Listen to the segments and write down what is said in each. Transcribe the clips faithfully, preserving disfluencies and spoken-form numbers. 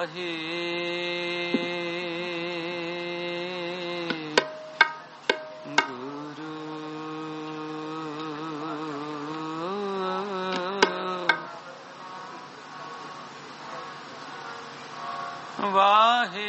वाहे गुरु वाहे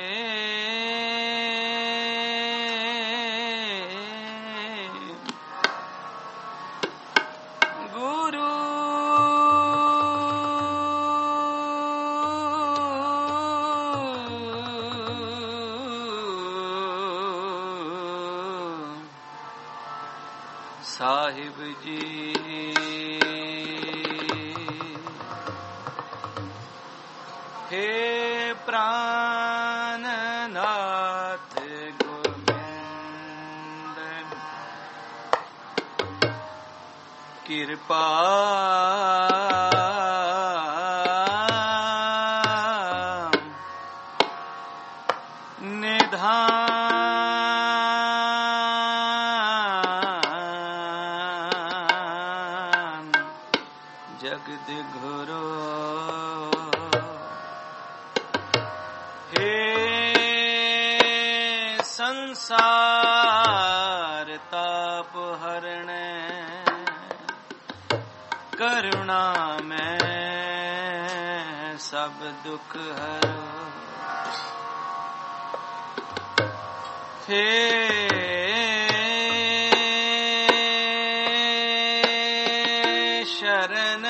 साहिब जी हे प्राणनाथ गोविंद कृपा जगद्गुरु हे संसार ताप हरण करुणा में सब दुख हरो हे शरण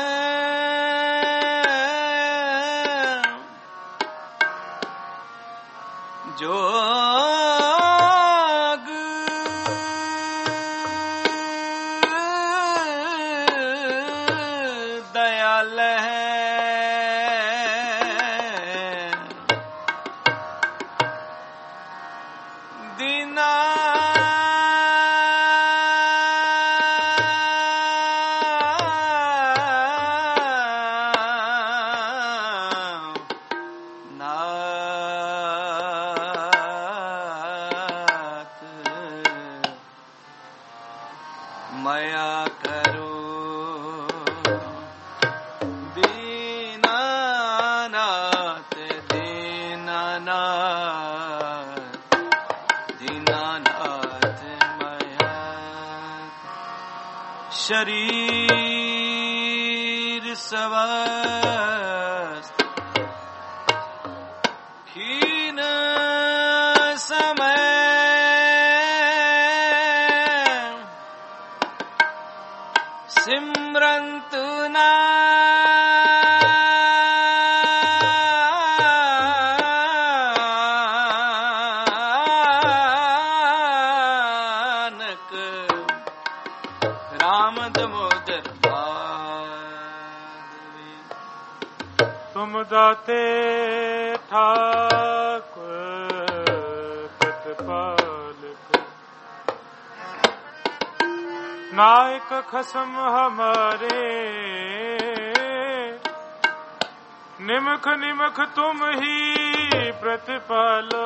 जोग दयाल है दीना मया करो दीनानाथ दीनानाथ दीनानाथ मया शरीर स्वस्थ हीन समय सिमरंत नानक राम दमोदर तुम दाते ठाकुर प्रतिपालक नायक खसम हमारे निमख निमख तुम ही प्रतिपालो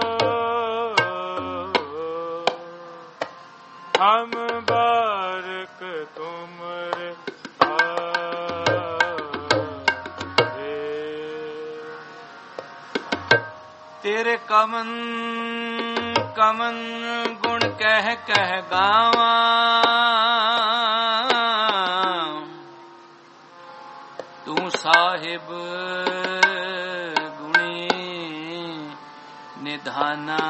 हम बारक तुमरे तेरे कमन कमन गुण कह कह गावा तू साहिब गुणी निधाना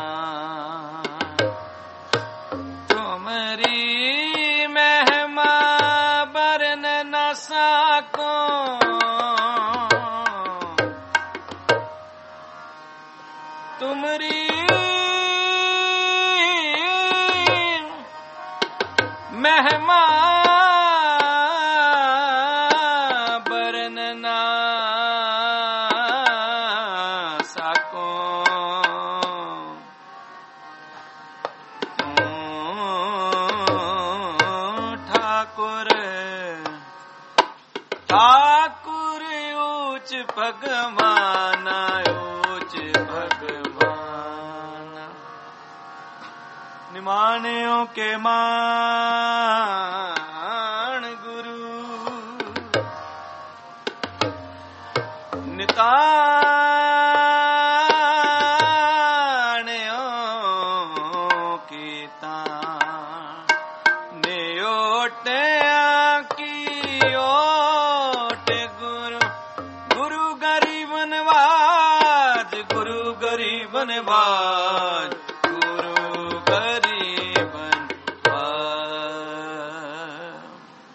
तुमरी महिमा बरन न सको तुमरी महिमा बरन ना सको ठाकुर ठाकुर ऊंच भगवान ऊंच भगवान निमानियों के मान गुरु निता ओटिया की ओट गुरु गुरु गरीब नवाज गुरु गरीब नवाज गुरु गरीब नवाज।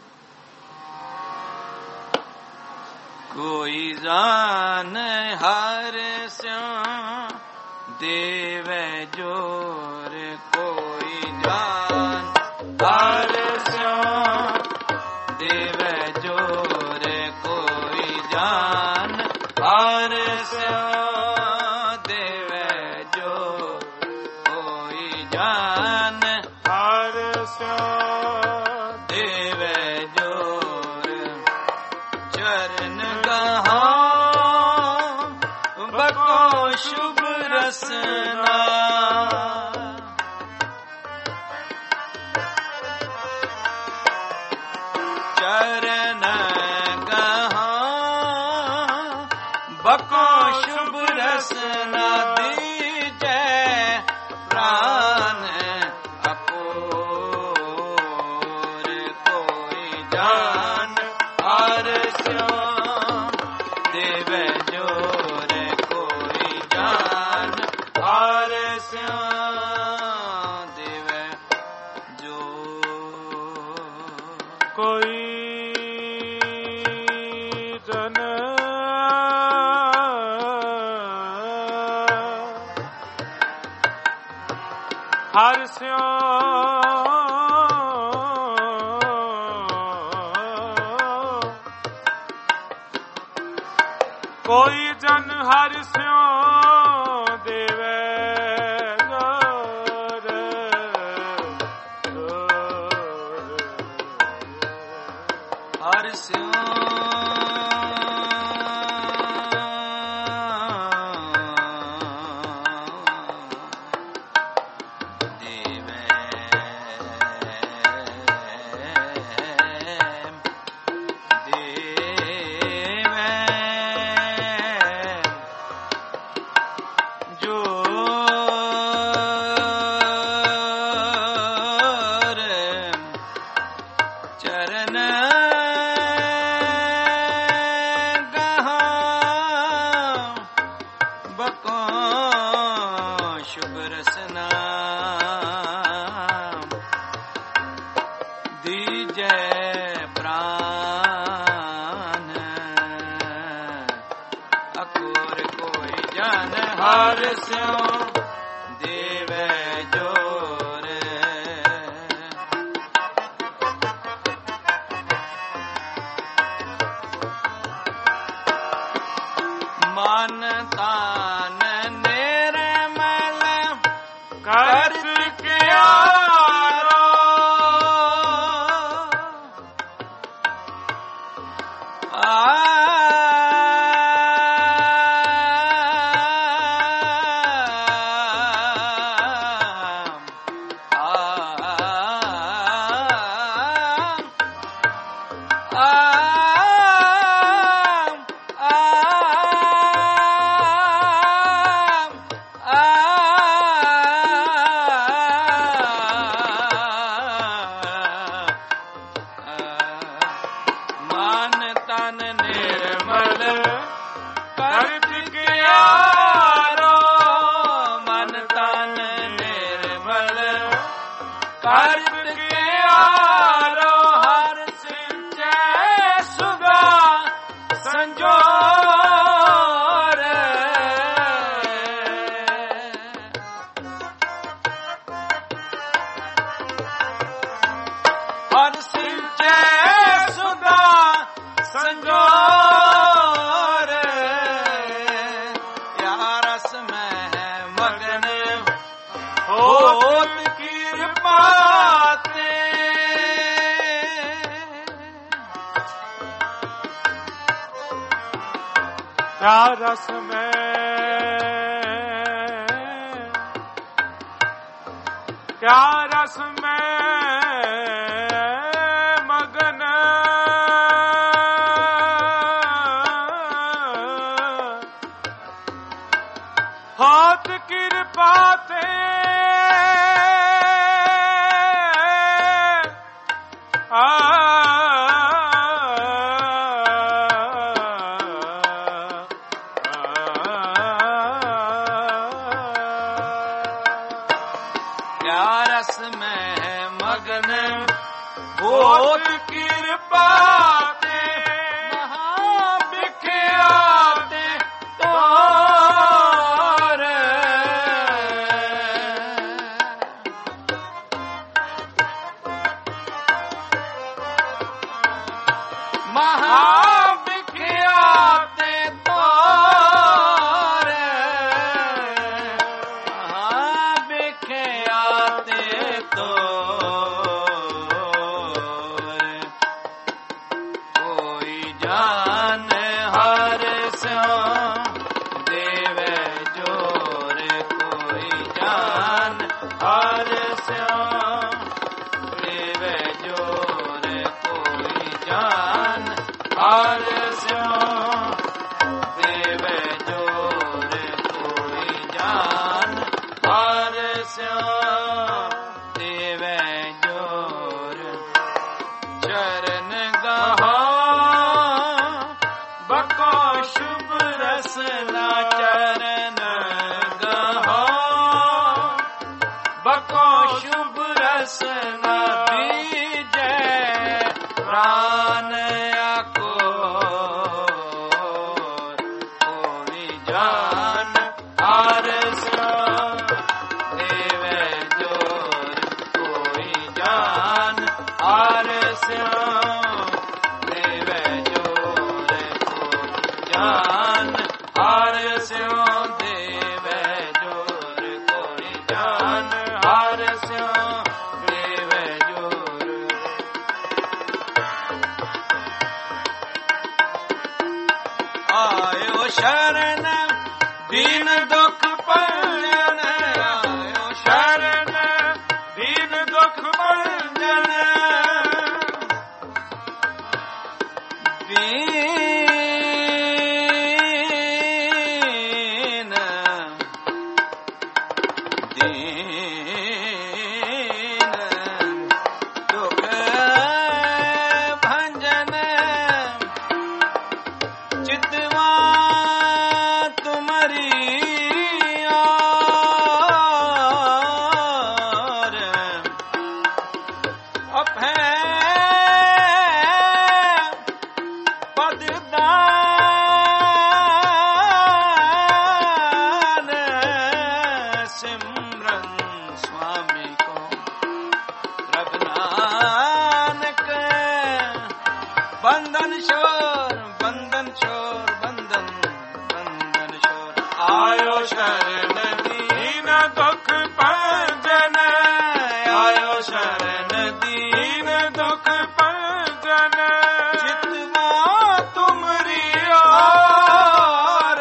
कोई जान हर स्याम देवे जोर कोई जान हर स्याम देवे जोर कोई जान हर स्याम देवे जोर कोई जान हर स्याम देवे जोर चरण गहा बको शुभ रसना चरण गहा बको शुभ रसना दीजै प्राण अपोर कोई जान हर श्याम देवे जोर कोई जान हर श्याम देवे जोर। कोई जन हर स्यों कोई जन हर स्यों देवे जोर जोर। हर स्यों देवे देवे जोर चरण गहा बको शुभ रसना दीजै प्राण अकोर कोई जान हर स्यों देवे जोर। मन तान निर्मल कर्त क्यारो आ मन तन निर्मल कर्त क्यारो मन तन निर्मल कर्त क्यारो हर सिंचै सुधा संजोर। हर सिंचै सुधा संजोर या रस में मगन होत कृपा ते क्या रस में क्या रस में मगन होत कृपा ते आ मगन बहुत कृपा ते महाविख्याते तोरे महाविख्याते तोरे महाविख्याते तोरे कोई जान हर स्यो देवे जोर कोई जान हर स्यो देवे जोर कोई जान हर स्यो देवे जोर कोई जान हर स्यो देवे जोर चरण गहो बको शुभ रसना चरण गहो बको शुभ रसना बीजे प्राण को कोई जान हर स्यो देवे जोर कोई जान हर स्यो देवे जोर कोई जान हर स्यो देवे जोर कोई जान हर स्यो देवे जोर आयो शरण दीन दुख भंजन आयो शरण दीन दुख भंजन दीन दीन दुख भंजन चितवा तुम्हारी और अभय पददान सिमरन स्वामी को प्रभु नानक बंधन शोर बंधन शोर बंधन बंधन शोर आयो शरण दीन दुख भंजन आयो शरण दीन दीन दुख भंजन चितवा तुमरी और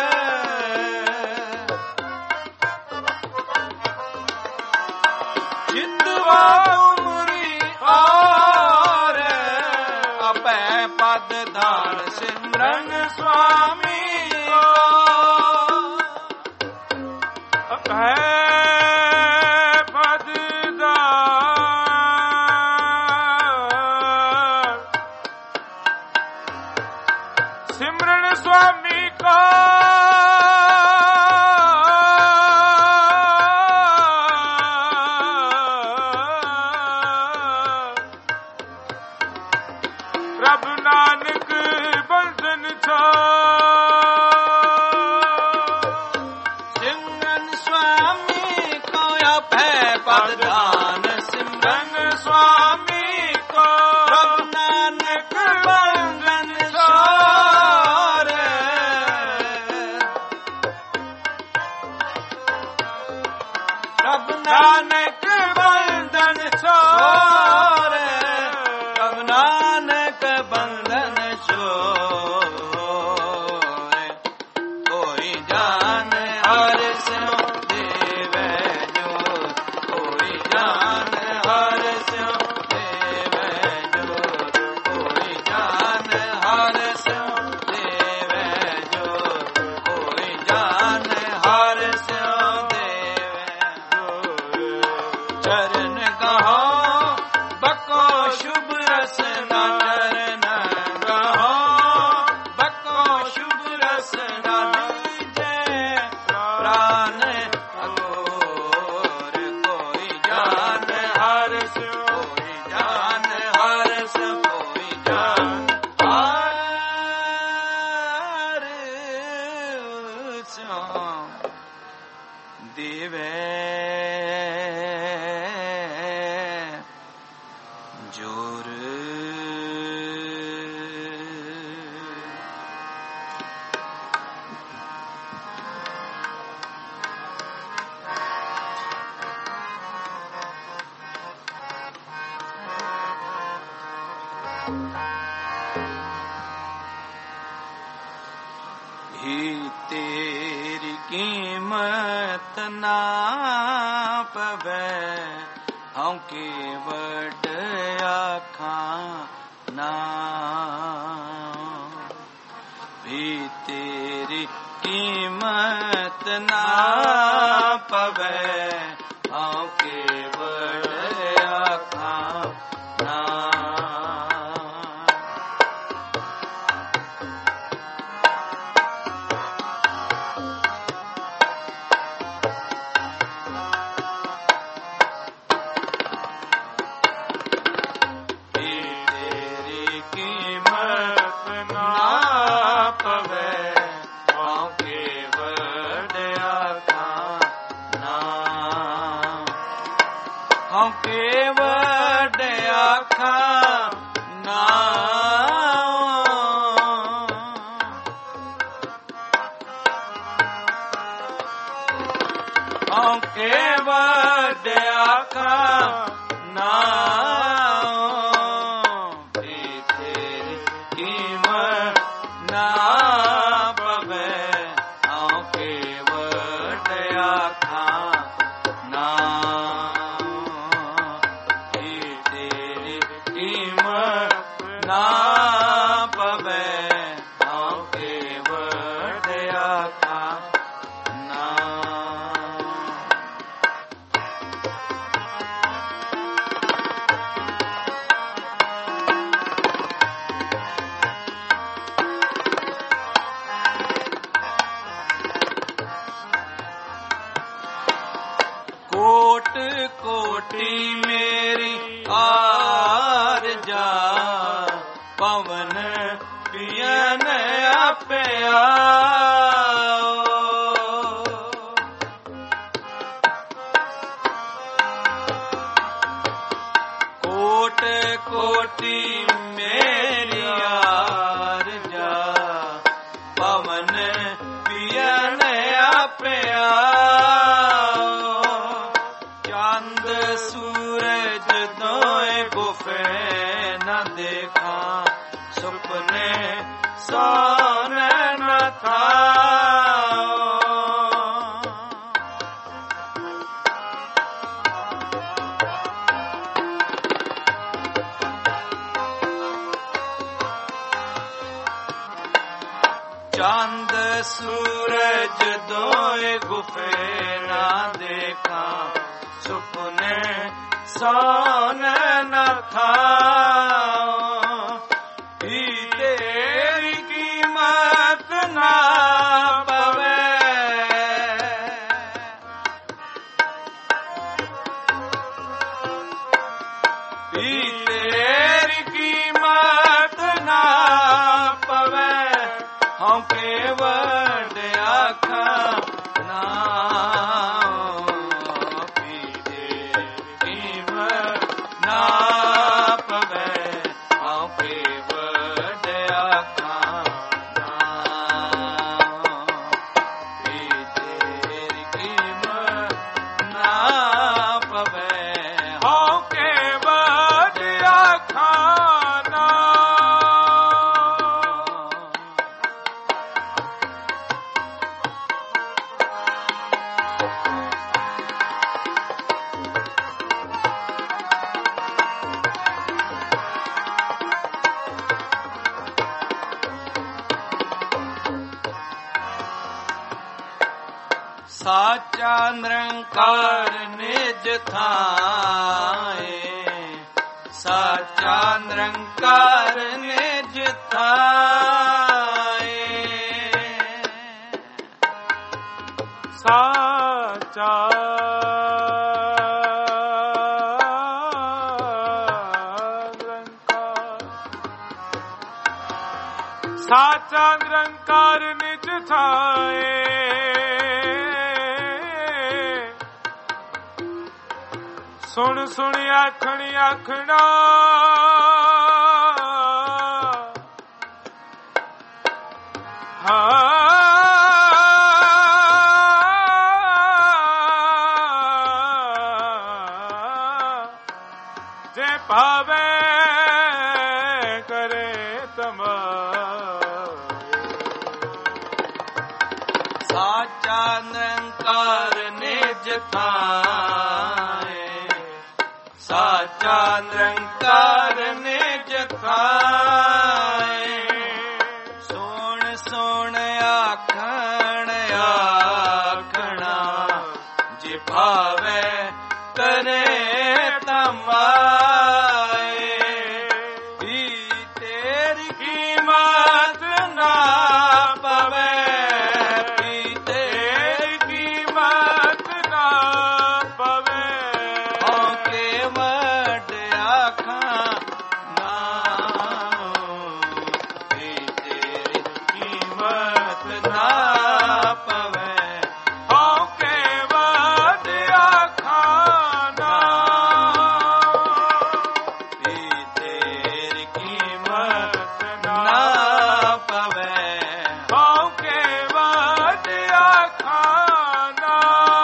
चितवा तुमरी और अपै पद दान सिमरन स्वामी को है पददान सिमरन स्वामी को प्रभु नानक बंधन छो सिमरन स्वामी को अभय पददान सिमरन स्वामी को प्रभु नानक बंधन छोर प्रभु नानक बंधन छोर प्रभु नानक बंधन छोर ही तेरी कीमत ना पवे हम के वड आखां ना भी तेरी कीमत ना पवे हम के वड आखां ना चांद सूरज दोए गुफे ना देखा सुपने सोने न था तेरी कीमत ना पवे तेरी कीमत ना पवे हम केवल आखां ना पीते कीमत ना पवे हम केवल आखां ना पीते कीमत ना पवे हम केवल आखां ना साचा निरंकार निज थाए साचा निरंकार निज थाए साचा निरंकार साचा निरंकार निज थाए सुन सुन आखणी आखना जे पावे ਥਾਏ, ਸਾਚਾ ਨਿਰੰਕਾਰ ਨਿਜ ਥਾਏ। ਸੋਣ ਸੋਣ ਆਖਣ ਆਖਣਾ, ਜੇ ਭਾਵੇ ਕਰੇ ਤਮਾਏ। ਵੀ ਤੇਰੀ ਕੀਮਤ ਨਾ ਪਵੇ, ਵੀ ਤੇਰੀ ਕੀਮਤ ਨਾ ਪਵੇ। ਹਉਕੇ ਵੱਡ ਆਖਾਂ ਨਾ, ਵੀ ਤੇਰੀ ਕੀਮਤ ਨਾ ਪਵੇ। ਹਉਕੇ ਵੱਡ ਆਖਾਂ ਨਾ, ਵੀ ਤੇਰੀ ਕੀਮਤ ਨਾ ਪਵੇ। ਹਉਕੇ ਵੱਡ ਆਖਾਂ ਨਾ।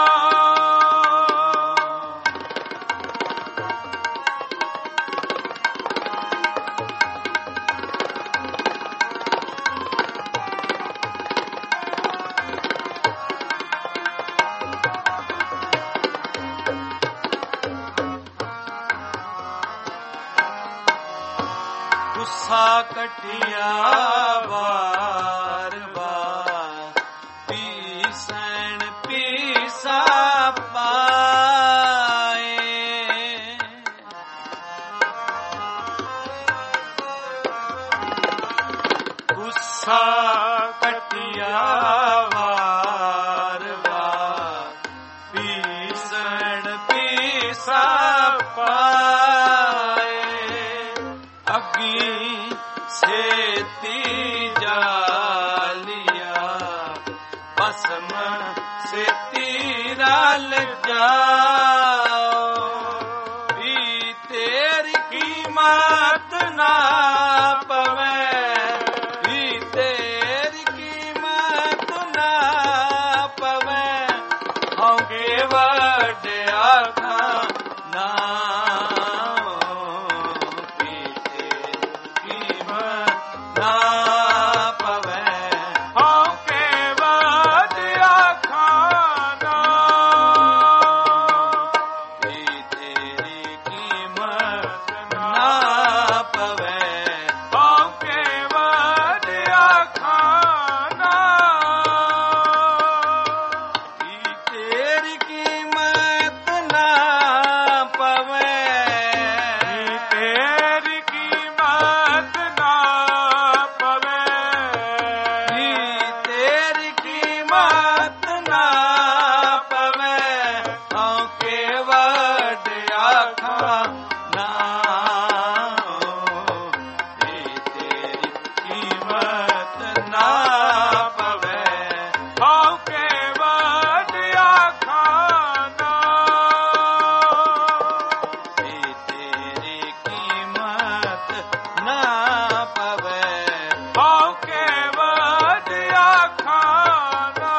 ਗੁੱਸਾ ਕਟਿਆ ਵਾਰ ਵਾਰ, ਪੀਸਣ ਪੀਸਾ ਪਾਏ। ਗੁੱਸਾ ਕਟਿਆ ਵਾਰ ਵਾਰ, ਪੀਸਣ ਪੀਸਾ ਪਾਏ। ਅੱਗੀ ਸੇਤੀ ਜਾਲਿਆ, ਭਸਮ ਸੇਤੀ ਰਲ ਜਾਓ। ਵੀ ਤੇਰੀ ਕੀਮਤ ਨਾ ਪਵੇ, ਵੀ ਤੇਰੀ ਕੀਮਤ ਨਾ ਪਵੇ। ਹਉਕੇ ਵੱਡ ਆਖਾਂ ਨਾ, ਨਾ ਪਵੇ। ਹਉਕੇ ਵੱਡ ਆਖਾਂ ਨਾ, ਵੀ ਤੇਰੀ ਕੀਮਤ ਨਾ ਪਵੇ। ਹਉਕੇ ਵੱਡ ਆਖਾਂ ਨਾ, ਵੀ ਤੇਰੀ ਕੀਮਤ ਨਾ ਪਵੇ। ਵੀ ਤੇਰੀ ਕੀਮਤ ਨਾ ਪਵੇ। ਵੀ ਤੇਰੀ ਕੀਮਤ ਨਾ ਪਵੇ। ਹਉਕੇ ਵੱਡ ਆਖਾਂ ਨਾ, ਵੀ ਤੇਰੀ ਕੀਮਤ ਨਾ ਪਵੇ। ਹਉਕੇ ਵੱਡ ਆਖਾਂ ਨਾ, ਵੀ ਤੇਰੀ ਕੀਮਤ ਨਾ ਪਵੇ। ਹਉਕੇ ਵੱਡ ਆਖਾਂ ਨਾ।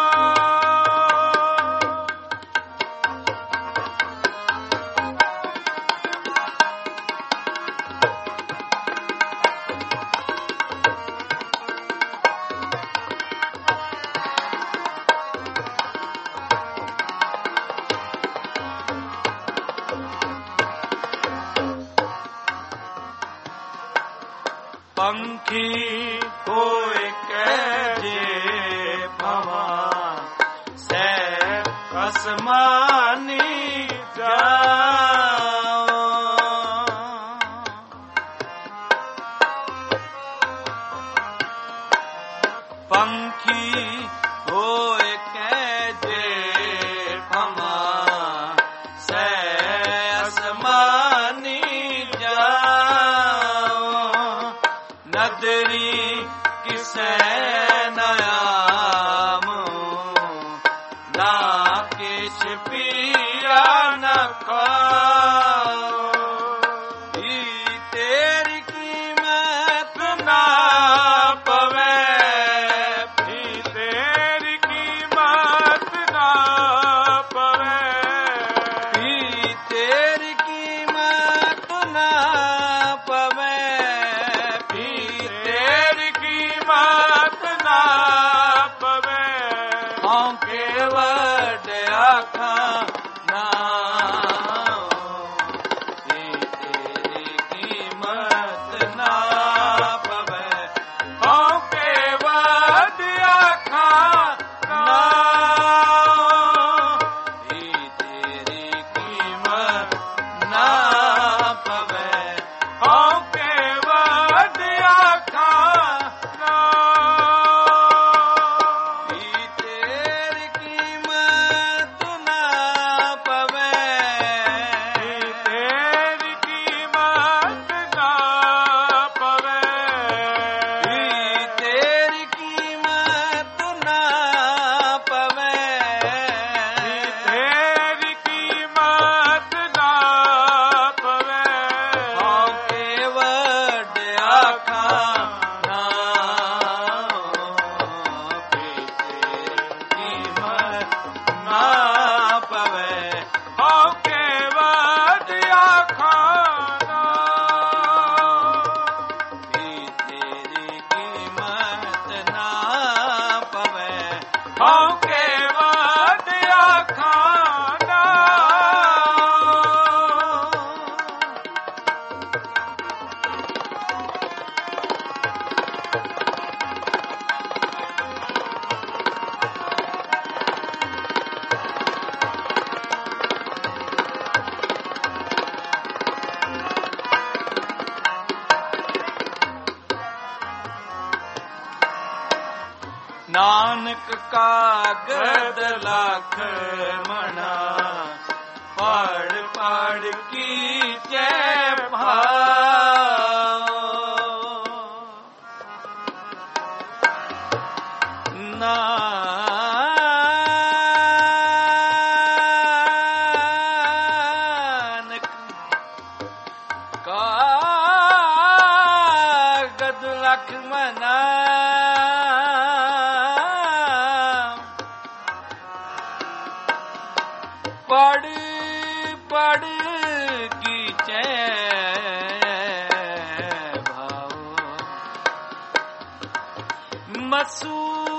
ਪੰਖੀ ਹੋਏ ਕਹਿ ਭਵਾਂ, ਸੈ ਅਸਮਾਨੀ ਜਾਓ। ਪੰਖੀ ਹੋਏ ਕਹਿ ਭਵਾਂ, ਸੈ ਅਸਮਾਨੀ ਜਾਓ। ਨਦਰੀ ਨਾਨਕ ਕਾਗਦ ਲੱਖ ਮਣਾ ਪੜ ਪੜ ਕੀਚੈ ਭਾਉ ਨਾਨਕ ਕਾਗਦ ਲੱਖ ਮਣਾ ਪੜ ਪੜ ਕੀਚੈ ਭਾਉ ਮਸੂ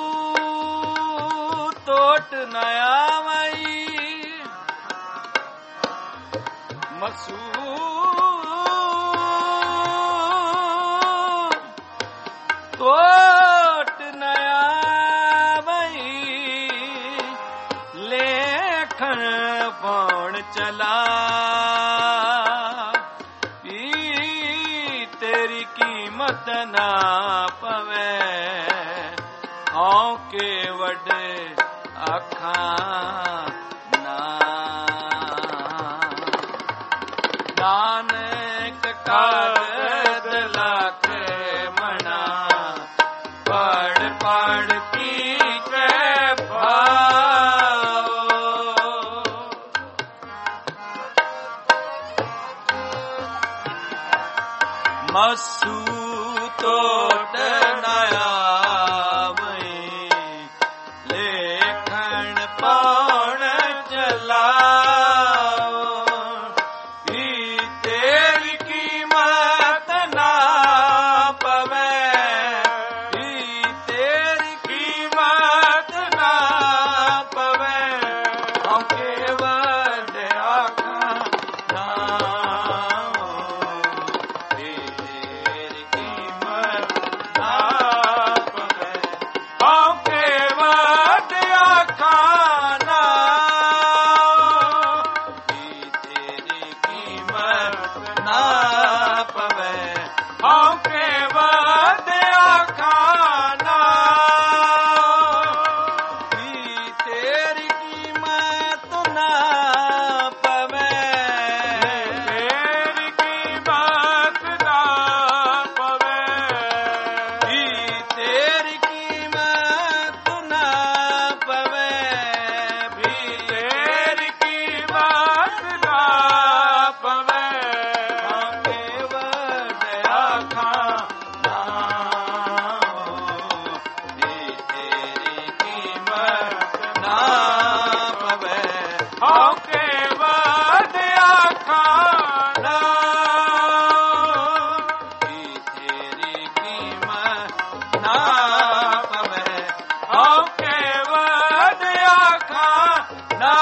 ਟੋਟ ਨ ਆਵਈ ਮਸੂ ਟੋਟ ਨ ਆਵਈ ਲੇਖਣ ਪਾਉਣ ਚਲਾ ਈ ਤੇਰੀ ਕੀਮਤ ਨਾ ਪਵੇ ਹਉ ਕੇ ਵੱਡੇ ਅੱਖਾਂ ਨਾ ਨਾਨਕ ਕਾਗਦ ਲੱਖ ਮਣਾ ਪੜ ਪੜ ਕੀਚੈ ਭਾਉ ਮਸੂ ਟੋਟ ਨ ਆਵਈ ਲੇਖਣ ਪਾਉਣ ਚਲਾਉ ਈ ਤੇਰੀ ਕੀਮਤ ਨਾ ਪਵੇ ਈ ਤੇਰੀ ਕੀਮਤ ਨਾ ਪਵੇ ਹਉ ਕੇ ਵੱਡੇ ਆਖਾਂ ਨਾ ਤੇਰੀ ਕੀਮਤ ਨਾ ਪਵੇ ਹਉ ਕੇ ਵੱਡੇ ਆਖਾਂ ਨਾ ਤੇਰੀ ਕੀਮਤ ਨਾ ਪਵੇ ਹਉ ਕੇ ਵੱਡੇ ਆਖਾਂ ਨਾ ਤੇਰੀ ਕੀਮਤ ਨਾ ਪਵੇ ਤੇਰੀ ਕੀਮਤ ਨਾ ਪਵੇ ਤੇਰੀ ਕੀਮਤ ਨਾ ਪਵੇ ਤੇਰੀ ਕੀਮਤ ਨਾ ਪਵੇ ਹਉ ਕੇ ਵੱਡੇ ਆਖਾਂ ਨਾ ਤੇਰੀ ਕੀਮਤ ਨਾ ਪਵੇ ਹਉ ਕੇ ਵੱਡੇ ਆਖਾਂ ਨਾ ਤੇਰੀ ਕੀਮਤ ਨਾ ਪਵੇ ਹਉ ਕੇ ਵੱਡੇ ਆਖਾਂ ਨਾ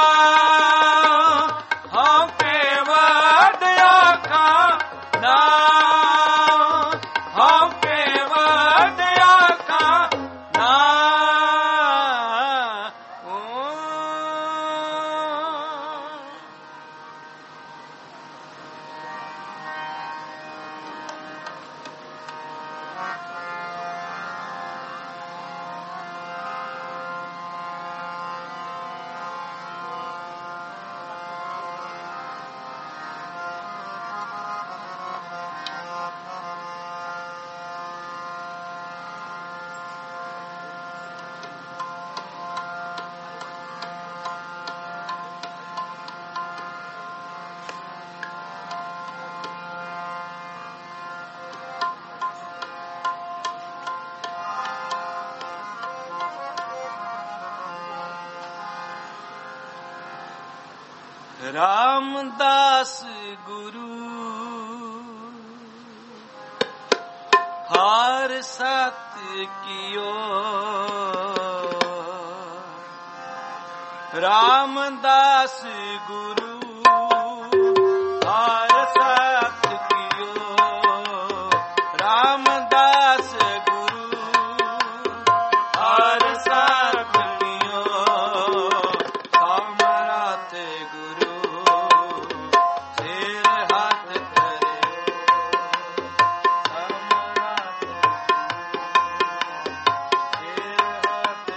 ਹਉ ਕੇ ਵੱਡੇ ਆਖਾਂ ਨਾ ਹਉ ਕੇ ਵੱਡੇ ਆਖਾਂ ਨਾ ਰਾਮਦਾਸ ਗੁਰੂ ਹਾਰ ਸਤ ਕੀਓ ਰਾਮਦਾਸ ਗੁਰੂ ਹਾਰ ਸਤ ਕੀਓ ਰਾਮਦਾਸ ਗੁਰੂ ਹਾਰ ਸਤ ਕੀਓ ਸਮਰਥ ਗੁਰੂ ਸਿਰ ਹੱਥ ਧਰੇ ਸਮਰਥ ਸਿਰ ਹੱਥ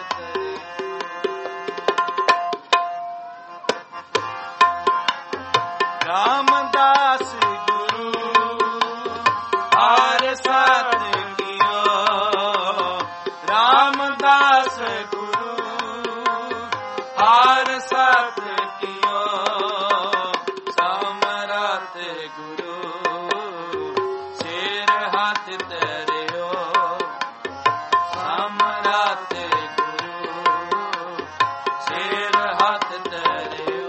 ਧਰਿਓ ਸਮਰੱਥ ਗੁਰੂ ਸਿਰ ਹੱਥ ਧਰਿਓ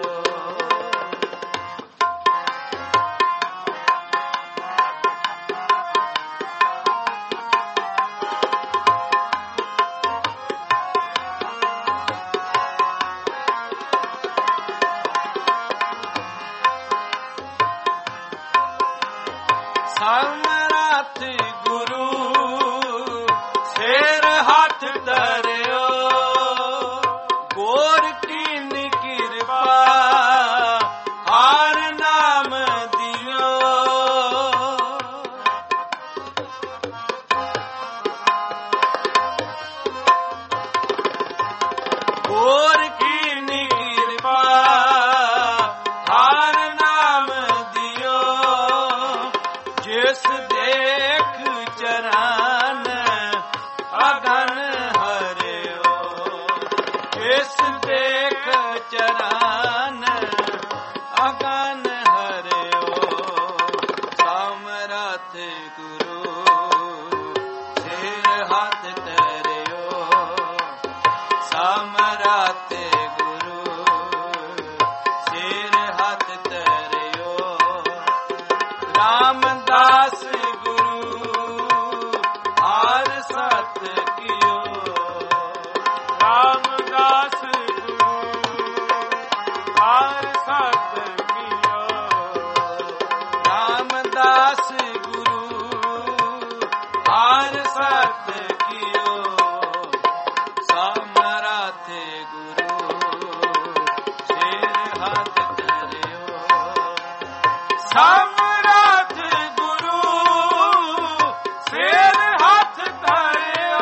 ਸਮਰੱਥ ਗੁਰੂ ਸਿਰ ਹੱਥ ਧਰਿਓ ਗੁਰ ਕੀ ਕਿਰਪਾ ਹਰ ਨਾਮ ਦਿਓ ਗੁਰ ਕੀ ਕਿਰਪਾ ਹਰ ਨਾਮ ਦਿਓ ਜਿਸ ਦੇਖ ਚਰਨ ਅਗਨ ਹਰਿਓ ਜਿਸ ਦੇਖ ਚਰਨ ਅਗਨ ਹਰਿਓ ਸਮਰੱਥ ਗੁਰੂ ਸਿਰ ਹੱਥ ਧਰਿਓ ਸਮਰੱਥ ਗੁਰੂ ਸਿਰ ਹੱਥ ਧਰਿਓ ਰਾਮਦਾਸ ਗੁਰੂ ਹਰ ਸਤ ਕੀਓ ਰਾਮਦਾਸ ਗੁਰੂ ਹਰ ਸਤ ਕੀਓ ਰਾਮਦਾਸ ਗੁਰੂ ਹਰ ਸਤ ਕੀਓ ਸਮਰੱਥ ਗੁਰੂ ਸਿਰ ਹੱਥ ਧਰਿਓ ਸਮਰੱਥ ਗੁਰੂ ਸਿਰ ਹੱਥ ਧਰਿਓ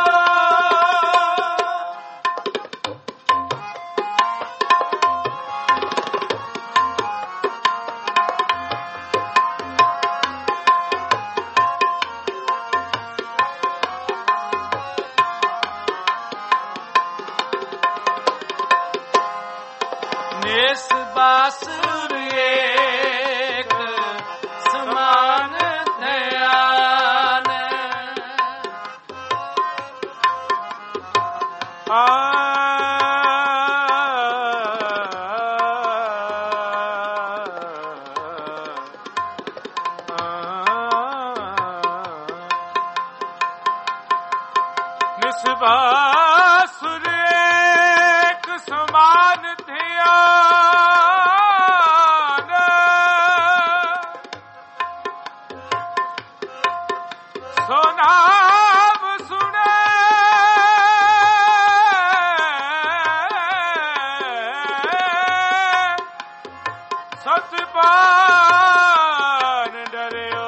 ਨਿਸ ਬਾਸੁਰ ਏਕ ਸਮਾਨ ਧਿਆਨ ਆ ਨਿਸਬਾਸੁਰ ਏਕ ਸਮਾਨ ਧਿਆਨ ਸੋ ਨਾਮ ਸੁਣੇ ਸਤਿ ਡਰਿਓ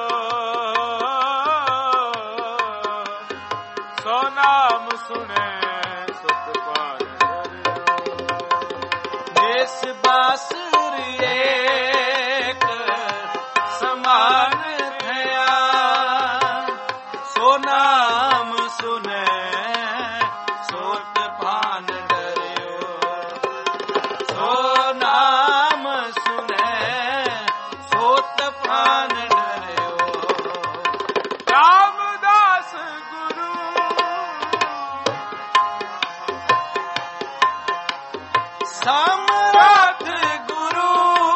ਸੋ ਨਾਮ ਸੁਣੇ ਸਤਿ ਡਰਿਓ ਨਿਸ ਬਾਸੁਰ ਏਕ ਸਮਾਨ ਧਿਆਨ ਸੋ ਨਾਮ ਸੁਨੇ ਸੋਤ ਭਾਨ ਡਰਿਓ ਸੋ ਨਾਮ ਸੁਨੇ ਸੋਤ ਭਾਨ ਡਰਿਓ ਰਾਮਦਾਸ ਗੁਰੂ ਸਮਰੱਥ ਗੁਰੂ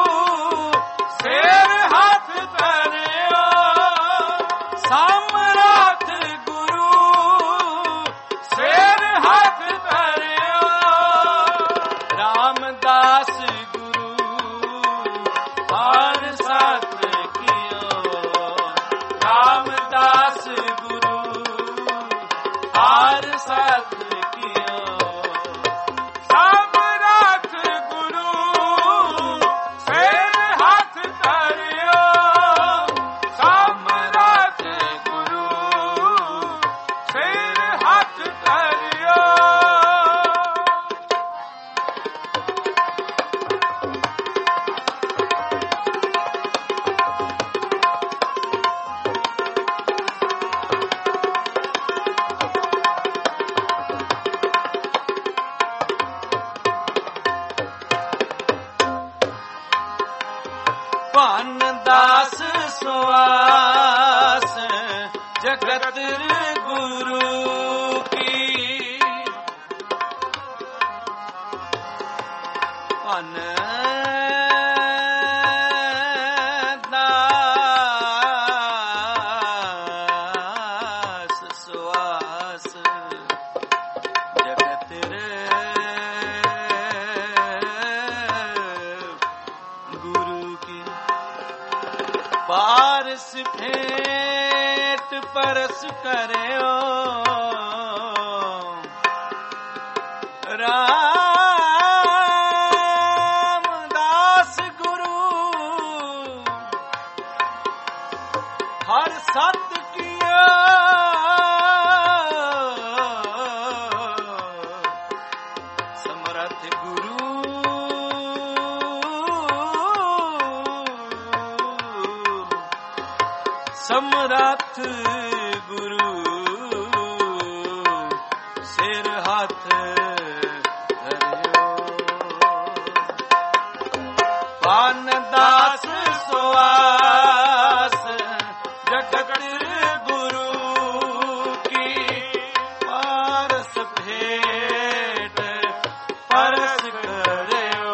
ਸਿਰ ਹੱਥ ਧਰਿਓ ਸਮਰੱਥ ਗੁਰੂ ਸਿਰ ਹੱਥ ਧਰਿਓ ਰਾਮਦਾਸ ਗੁਰੂ ਹਰ ਸਤ ਕੀਓ ਰਾਮਦਾਸ ਗੁਰੂ ਹਰ ਸਤ ਕੀਓ ਸਮਰੱਥ ਗੁਰੂ ਸਿਰ ਹੱਥ ਧਰਿਓ ਸਮਰੱਥ ਗੁਰੂ ਸਿਰ ਹੱਥ ਧਰਿਓ जगत गुरु की अन दास सुआस जगत गुरु की पारस भेंट परस करो रामदास गुरु हर सत किया समर्थ गुरु समर्थ गुरु सिर हाथ धरियो पान दास सुआस जगत गुरु की पारस भेंट परस करियो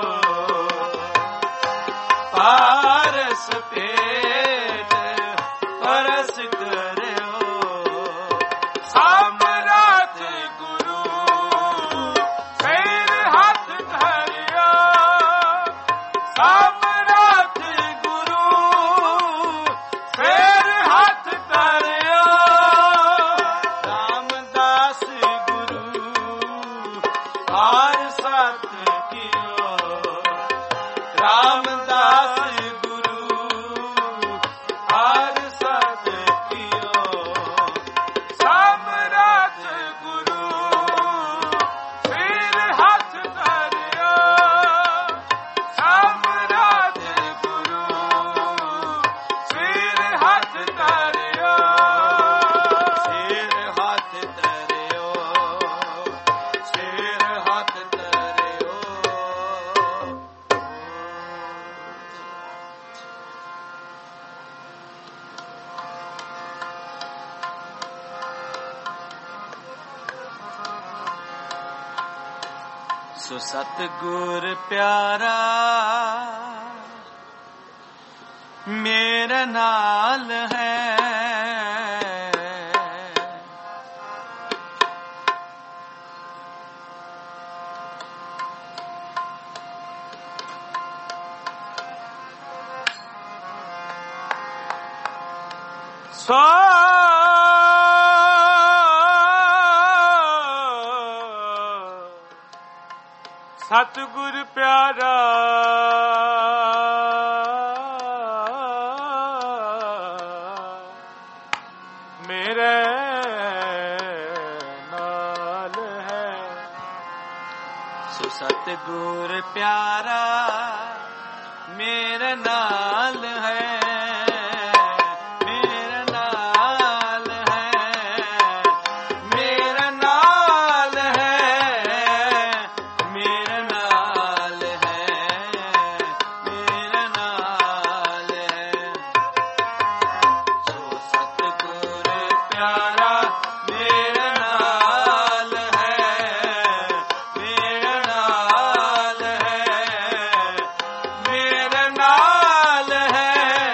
पारस भेंट परस करियो समर्थ गुरु सिर हाथ धरियो समर्थ गुरु सिर हाथ धरियो रामदास गुरु हार सत कियो रामदास गुरु हार सत कियो समर्थ गुरु सिर हाथ धरियो समर्थ गुरु सिर हाथ धरियो सिर हाथ धरियो सिर हाथ धरियो सो सतगुर प्यारा मेरा नाल है सो सतगुर प्यारा मेरे नाल है सो सतगुर प्यारा मेरा नाल है मेरा नाल है मेरा नाल है मेरा नाल है मेरा नाल है सो सतगुर प्यारा मेरा नाल है मेरा नाल है मेरा नाल है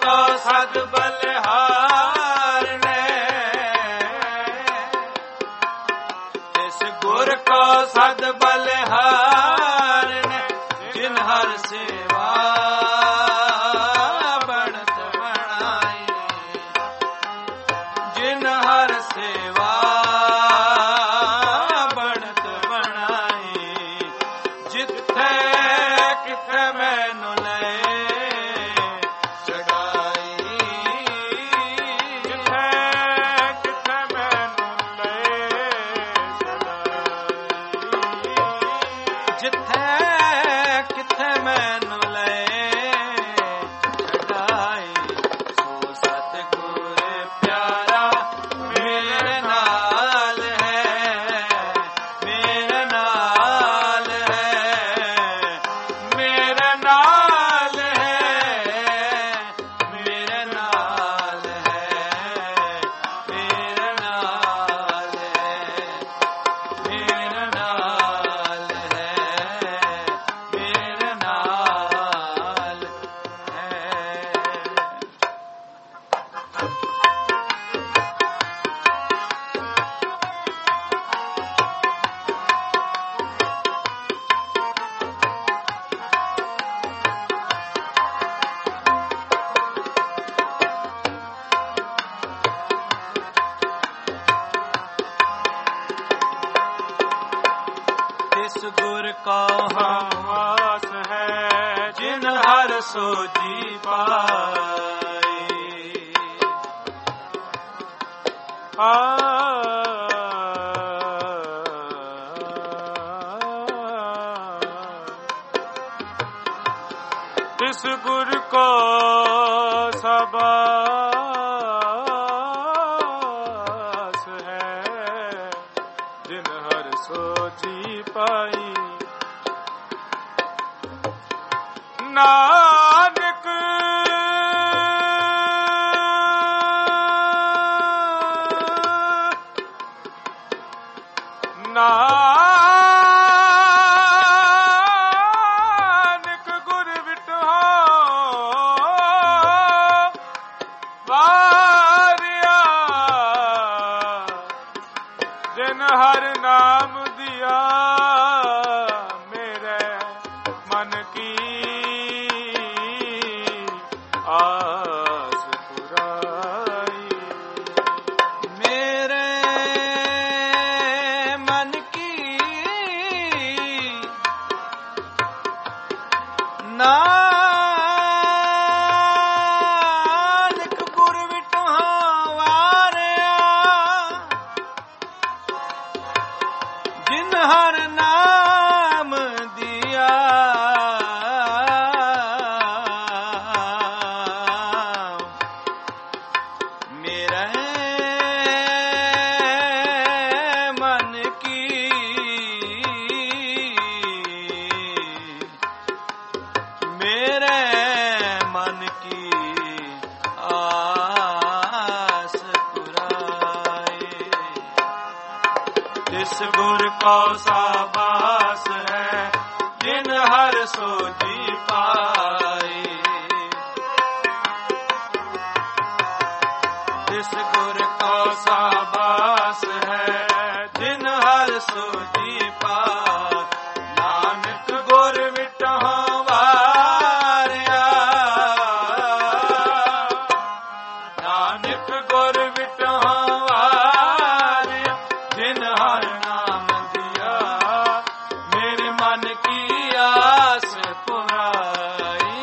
को सद बलिहार ने, तिस गुर को सद बलिहार ने, जिन हर सेवा बनत बनाई, जिन हर सेवा बनत बनाई, जिथे किथे मैनू ले चढ़ाई, ਜਿੱਥੇ ਕਿਥੇ ਮੈਨੂੰ ਲੈ ਚੜਾਈ, जिथे किथे मैनू ले चढ़ाई, सो सतगुर प्यारा मेरे नाल है, मेरे नाल है, मेरे नाल है, मेरे नाल है, मेरे नाल है, मेरे नाल है, मेरे नाल है। तिस गुर को ਵਾਸ ਹੈ जिन हर सोजी पाई, ਆ ਤਿਸ ਗੁਰ ਕੋ ਸਬਾਸ ਹੈ, ਜਿਨ ਹਰ ਸੋਚੀ ਪਾਈ, ਨਾਨਕ ਨਾਨਕ ਗੁਰ ਵਿਟੋ ਵਾਰਿਆ, ਜਿਨ ਹਰ ਨਾਮ ਦਿਆ, ਮੇਰੇ ਮਨ ਕੀ ਆਸ ਪੁਰਾਈ, मेरे मन की नानक गुर विटो वारिया, जिन हर नाम दिया, मेरे मन की मेरे मन की आस पुराए, तिस गुर को साबास है, जिन हर सोजी पाई, तिस गुर को साबास है, जिन हर सोजी पाई, नानक गुर विटो वारिया, नानक गुर विटो वारिया, जिन हर नाम दिया, मेरे मन की आस पुराई,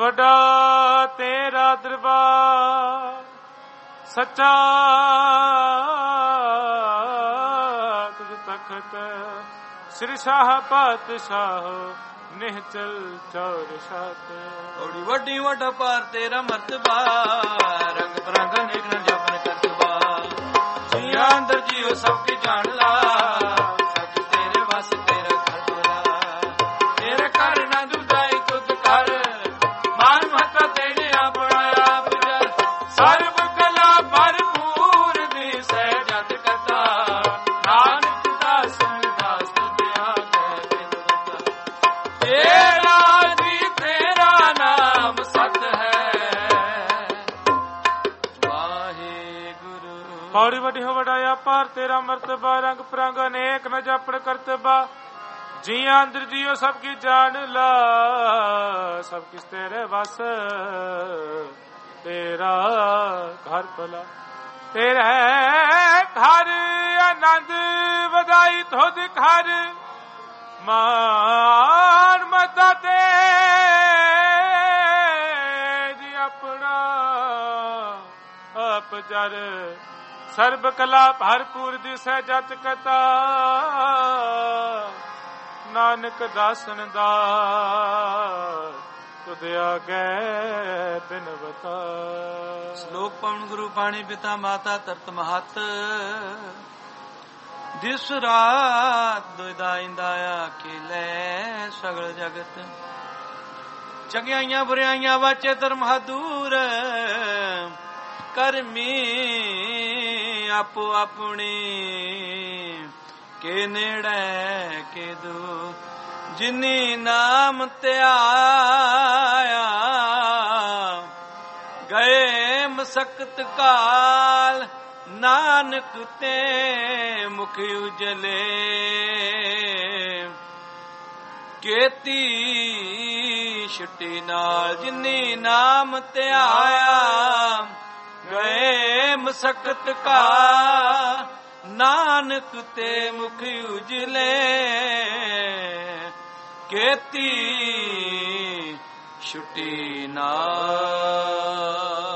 ਵੱਡਾ ਤੇਰਾ ਦਰਬਾਰ ਸੱਚਾ ਤੁਝ ਤਖਤ ਸ੍ਰੀ ਸ਼ਾਹ ਪਾਤਸ਼ਾਹ ਨਿਹਚਲ ਚੌਰ ਛਾਤ। ਬੜੀ ਵੱਡੀ ਵੱਡਾ ਪਾਰ ਤੇਰਾ ਮਰਤਬਾ ਰੰਗ ਬਰੰਗ ਅਨੇਕ ਨ ਜਪਨ ਕਰਤਬਾ। ਜੀਆਂ ਅੰਦਰ ਜੀਓ ਸਭ ਕੀ ਜਾਣ ਲਾ ਸੱਚ ਤੇਰੇ ਵਸ ਤੇਰਾ ਖਤਰਾ। ਤੇਰੇ ਘਰ ਨਾ ਦੁਦਾਈ ਤੁਧ ਕਰ ਮਾਨ ਮਹਤਾ ਤੇਰੇ ਆਪਣਾ ਆਪ ਜਰ। ਸਰਬ ਕਲਾ ਭਰਪੂਰ ਦੀ ਸਹਿਜਤ ਕਰਤਾ ਨਾਨਕ ਦਾਸ ਦਾਸ ਤੁਧਿਆ ਕਹਿ ਬਿਨ ਰਤਾ। ਤੇਰਾ ਜੀ ਤੇਰਾ ਨਾਮ ਸਤ ਹੈ ਵਾਹਿਗੁਰੂ। ਪੌੜੀ ਵੱਡੀ ਹੋ ਵਡਾਇਆ ਪਾਰ ਤੇਰਾ ਮਰਤਬਾ ਰੰਗ ਪ੍ਰੰਗ ਅਨੇਕ ਨ ਜਾਪੜ ਕਰਤਬਾ। ਜੀਆਂ ਅੰਦਰ ਜੀਓ ਸਭ ਕੀ ਜਾਣ ਲਾ ਸਭ ਕਿਸ ਤੇਰੇ ਵਸ ਤੇਰਾ ਘਰ ਭਲਾ। ਤੇਰੇ ਘਰ ਆਨੰਦ ਵਧਾਈ ਤੁਧ ਘਰ ਮਾਨ ਮਤਾ ਤੇ ਜੀ ਆਪਣਾ ਆਪ ਜਰ। ਸਰਬ ਕਲਾ ਭਰਪੂਰ ਦਿਸੈ ਜਤ ਕਤਾ ਨਾਨਕ ਦਾਸਨ ਦਾ ਤੁਧ ਆਗੇ ਬਿਨਵਤਾ। ਸ਼ਲੋਕ ਪਵਨ ਗੁਰੂ ਬਾਣੀ ਪਿਤਾ ਮਾਤਾ ਤਰਤ ਮਹਤ। ਦਿਸ ਰਾਤ ਦੁਇਦਾ ਇੰਦਾ ਆਖਿਲੇ ਸਗਲ ਜਗਤ। ਚੰਗਿਆਈਆਂ ਬੁਰਿਆਈਆਂ ਵਾਚੇ ਧਰਮ ਹਦੂਰ ਕਰਮੀ ਆਪੋ ਆਪਣੀ ਕੇ ਨੇੜੇ ਕੇ ਦੂਰ। ਜਿਨੀ ਨਾਮ ਤੇ ਆਇਆ ਗਏ ਮਸਕਤ ਕਾਲ ਨਾਨਕ ਤੇ ਮੁਖ ਉਜਲੇ। ਕੇਤੀ ਛੁੱਟੀ ਨਾਲ ਜਿਨੀ ਨਾਮ ਤੇ ਆਇਆ ਗਏ ਮਸਕਤ ਕਾ ਨਾਨਕ ਤੇ ਮੁਖ ਉਜਲੇ। ਕੇਤੀ ਛੁੱਟੀ ਨਾਲ